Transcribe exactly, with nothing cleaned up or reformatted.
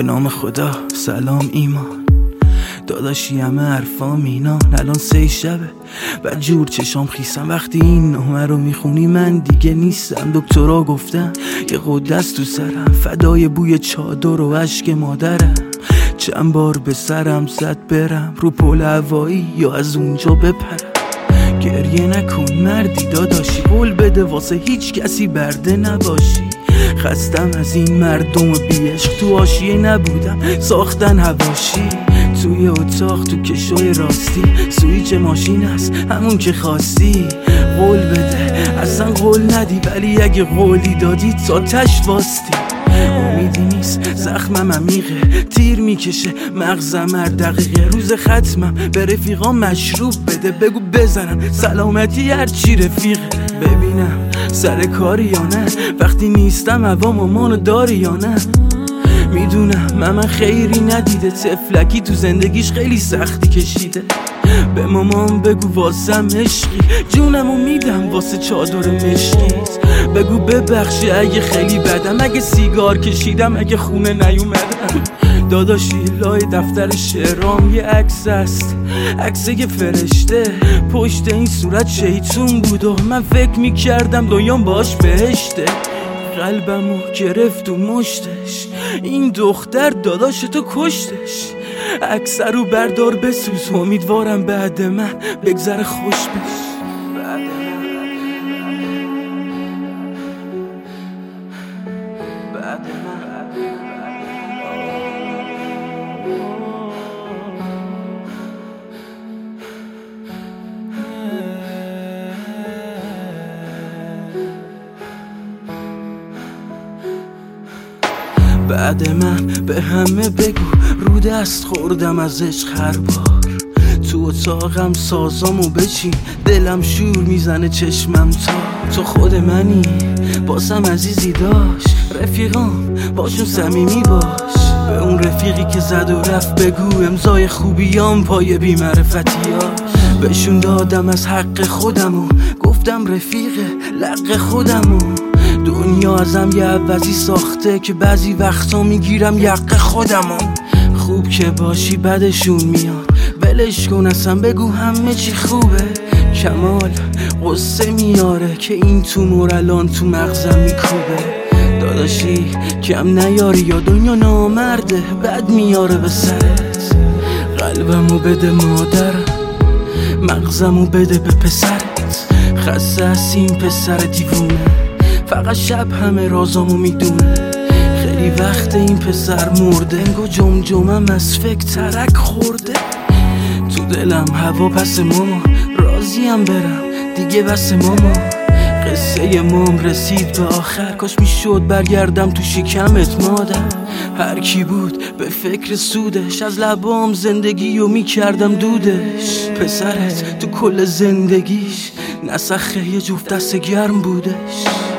به نام خدا سلام ایمان داداشی همه حرفا مینان. الان سه شبه و جور چشام خیسم وقتی این نامه رو میخونی من دیگه نیستم. دکترها گفتن یه قدست تو سرم فدای بوی چادر و عشق مادرم. چند بار به سرم زد برم رو پل هوایی یا از اونجا بپرم. گریه نکن مردی داداشی قول بده واسه هیچ کسی برده نباشی. خستم از این مردم بی عشق تو حاشیه نبودم ساختن حواشی. توی اتاق تو کشوی راستی سویچ ماشین هست همون که خواستی. قول بده اصلا قول ندی ولی اگه قولی دادی تا تش واستی. امیدی نیست زخمم عمیقه تیر میکشه مغزم هر دقیقه. روز ختمم به رفیقام مشروب بده بگو بزنم سلامتی هر چی رفیقه. ببینم سر کاری یا نه وقتی نیستم هوا مامانو داری یا نه. میدونم مامان خیری ندیده تفلکی تو زندگیش خیلی سختی کشیده. به مامان بگو واسم عشقی جونمو میدم واسه چادر مشکیت. بگو ببخشی اگه خیلی بدم اگه سیگار کشیدم اگه خونه نیومدم. داداشی لای دفتر شعرام یه عکس است عکس یه فرشته پشت این صورت شیطون بود و من فکر میکردم دویام باش بهشته. قلبمو گرفت و مشتش این دختر داداش تو کشتش. عکس رو بردار بسوز امیدوارم بعد من بگذره خوش بش. بعد بعد من به همه بگو رو دست خوردم از عشق هر بار. تو اتاقم سازامو بچین دلم شور میزنه چشمم تا تو خود منی باسم عزیزی داشت. رفیقام باشون صمیمی باش. به اون رفیقی که زد و رفت بگو امضای خوبیام پای بی‌معرفتیاش. بهشون دادم از حق خودمو گفتم رفیق لق خودمو. دنیا ازم یه عوضی ساخته که بعضی وقتا میگیرم یق خودمو. خوب که باشی بدشون میاد ولش کن اصلا بگو همه چی خوبه. کمال قصه میاره که این تو مورالان تو مغزم میکوبه. داداشی کم نیاری یا دنیا نامرده بد میاره به سرت. قلبمو بده مادرم مغزمو بده به پسرت. خسته از این پسر دیوونه فقط شب همه رازامو میدونه. خیلی وقت این پسر مرده انگو جمجمم از فکر ترک خورده. تو دلم هوا پس ماما راضیم برم دیگه بس ماما. قصه مام رسید به آخر کاش میشد برگردم تو شکمت مادر. هر کی بود به فکر سودش از لبام زندگی رو میکردم دودش. پسرت تو کل زندگیش نسخه یه جفت دست گرم بودش.